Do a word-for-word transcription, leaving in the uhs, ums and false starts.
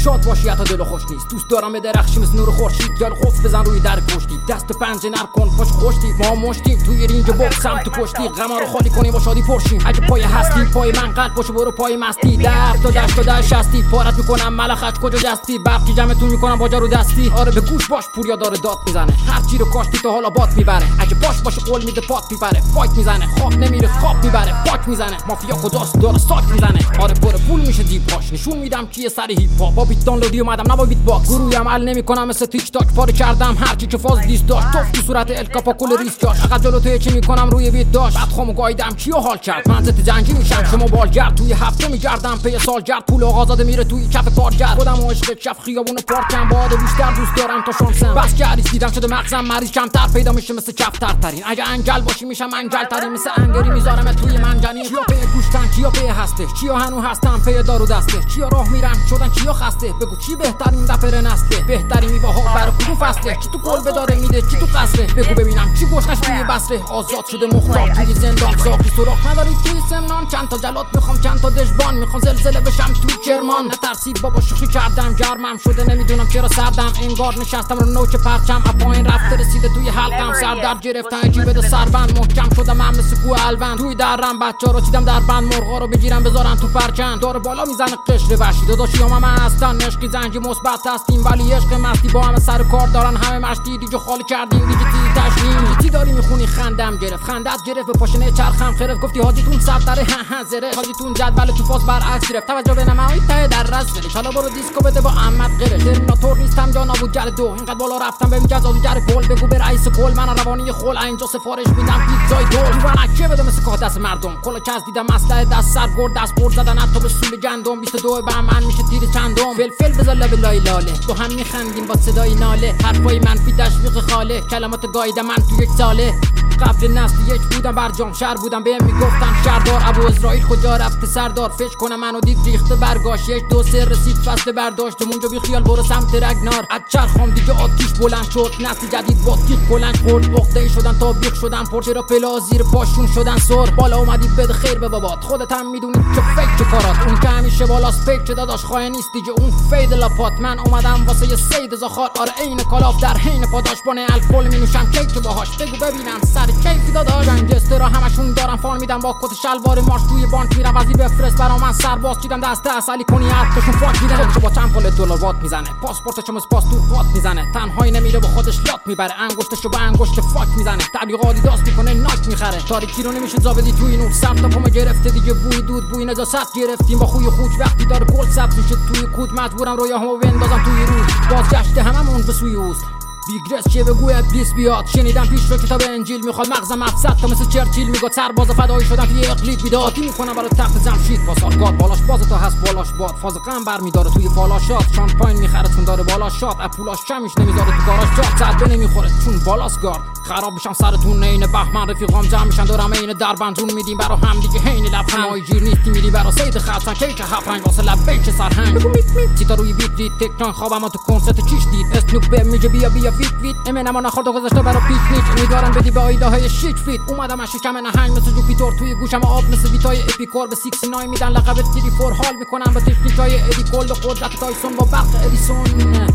شاد باشی حتی دل خوش نیست. دوست دارم به درخشی مثل نور خورشید، یا قفل بزن روی در کشتی، دست پنجه نر کن پاش خوشتی. ما مشتیم توی رینج بوکس هم تو کشتی، غما رو خالی کنیم با شادی پرشیم. اگه پای هستی پای من قلب باشه برو پای مستی، در تا دشت تا دشت هستی پارت میکنم ملخش کجا دستی، برقی جمعتون میکنم با جارو دستی. آره به گوش باش پوریا داره داد میزنه، هر چی رو کاشتی تا حالا بات میبره. اگه باش باشه قول میده پات میبره، فایت میزنه خواب نمیره خواب میبره، پاک میزنه مافیا خداست داره ساک میزنه. آره پر پول میشه دیپ هاش، نشون میدم کیه سر هیپ هاپ. با بیت دانلودی اومدم نه با بیت باکس، گروهی عمل نمیکنم مثل تیک تاک، پاره کردم هر چی که فاز دیست داشت. توف تو صورت الکاپا کل ریس جاش، عقب جلو تو چی میکنم روی بیت داشت. بعد خامو گایدم کیو حال کرد، من زت جنگی میشم شما بالگرد. توی هفته میگردم پی سالگرد، پول آزاده میره توی کف کارگر. خودم و عشق چف خیابون پارکم، باد بیشتر دوست دارم تا شانسم. بس که عریض دیدم شده مغزم مریض، کمتر پیدا میشه مثل کفتر ترین. اگه انگل باشی میشم انگل ترین، مثل انگری میذارم توی منجنی. چیا پی گوشتن چیا پی هسته، چیا هنو هستن پی دارو دسته، چیا راه میرن شدن چیا خسته. بگو چی بهترین دفر نسته، بهترین میوه‌ها برای کدوم فصله. کی تو گل بداره میده کی تو قصره، بگو ببینم چی گوشش توی بصره. آزاد شده مختار توی زندان، ساقی سوراخ نداری توی سمنان. چند تا جلاد میخوام چند تا دژبان، میخوام زلزله بشم تو کرمان. نترسید بابا شوخی کردم گرمم شده نمیدونم چرا سردم. انگار نشستم رو نوک پرچم، از پایین رفته رسیده توی حلقم. سر در گرفتن جیب ده سربند، محکم شدم من مثل کوه الوند. توی درم بچا رو چیدم در بند، مرغا رو بگیرم بذارن تو پرچم. داره بالا میزنه قشر وحشی، داداشیام هم هستن عشقی زنجی مثبت هستیم، ولی عشق مستی با همه سر کار دارن. همه مشتی دیجو خالی کردیم دیگه تی تشنیم. تی داری میخونی خندم گرفت، خندت گرفت به پاشنه چرخم خرفت. گفتی حاجیتون سر داره ها ها زره، حاجیتون جدول تو فاز برعکس گرفت. توجه به نمای ته در رس ولش، حالا برو دیسکو بده با احمد قرش. ترمیناتور نیستم جا نابود جل دو، اینقدر بالا رفتم به میجاز جر پول. بگو به رئیس کل من روانی خول، اینجا سفارش میدم پیتزای دور. دیوانه بده مثل که دست مردم، کلا چز دیدم مسئله دست سر گرد دست برد زدن حتی به سول گندم. بیست و دو بهمن میشه تیر چندم، فلفل بزن لب لای لاله. تو هم میخندیم با صدای ناله، حرفای منفی تشویق خاله. کلمات گایده من تو یک ساله. قبل نسل یک بودم برجام شهر بودم، بهم میگفتن شهردار. ابو اسرائیل کجا رفته سردار، فکر کنم منو دید ریخته برگاش. یک دو سه رسید فصل برداشت، اونجا بی خیال برو سمت رگنار. از چرخام دیگه آتیش بلند شد، نسل جدید با تیغ بلند خورد. عقده شدن تا بیخ شدن پر، چرا پلا زیر پاشون شدن سر. بالا اومدی بده خیر به بابات، خودت هم میدونی چه فکر چه کارات. اون که همیشه بالاست فکر چه داداش خواهی نیست دیگه اون فید لاپات. من اومدم واسه سید زخار، آره عین کلاف در حین پاداش. بانه الکل مینوشم کیک باهاش، بگو ببینم سر کیفی داداش. گنگستر را همشون دارم فان میدم، با کت شلوار مارش توی بانک میرم. وزیر بفرست برا من سرباز چیدم، دست اصلی کنی حرفشون فاک میدن. خودشو با چند پول دلار وات میزنه، پاسپورتشو مس پاس تو قات میزنه. تنهایی نمیره با خودش لات میبره، انگشتشو با انگشت فاک میزنه. تبلیغاتی داست میکنه ناک میخره، تاریکی رو نمیشه زابدی توی نور. سر تا پامو گرفته دیگه بوی دود بوی نجاست گرفتیم. با خوی خوک وقتی داره گل سبز میشه توی کود، مجبورم رویاهامو بندازم توی رو. بازگشت هممون به سوی اوست، بیگرس چه بگو ابلیس بیاد. شنیدم پیش رو کتاب انجیل میخواد مغزم افسد تا مثل چرچیل میگه سرباز فدایی شدم توی اقلیت بیداتی میکنم برای تخت جمشید. پاسارگاد بالاش باز تا هست بالاش باد، فاز غم برمیداره توی فالاشات. شامپاین میخره چون داره بالاش شات، اپولاش کمیش نمیذاره تو کاراش جات. صد نمیخوره چون بالاس گارد، خراب بشم سرتون عین بهمن. رفیقام جمع میشن دارم عین دربندون میدیم برا هم دیگه حین لبخند. مای گیر نیستی میری برا سید خلصن کیک هفنگ واسه لب بیچ سرهنگ. بگو میت میت چیتا روی بیت دید تکنان خوابم تو کنسرت چیش دید. اسنوپ به میگه بیا بیا ویت ویت امنم نخورد و گذاشته برا پیکنیک. امیدوارم بدی به ایده های شیک فیت. اومدم از شکم نهنگ مثل جوپیتر، توی گوشم آب مثل ویتای اپیکور. به سیکس نای میدن لقب تری فور، حال میکنم با تکنیکای ادی کل و قدرت تایسون با برق ادیسون.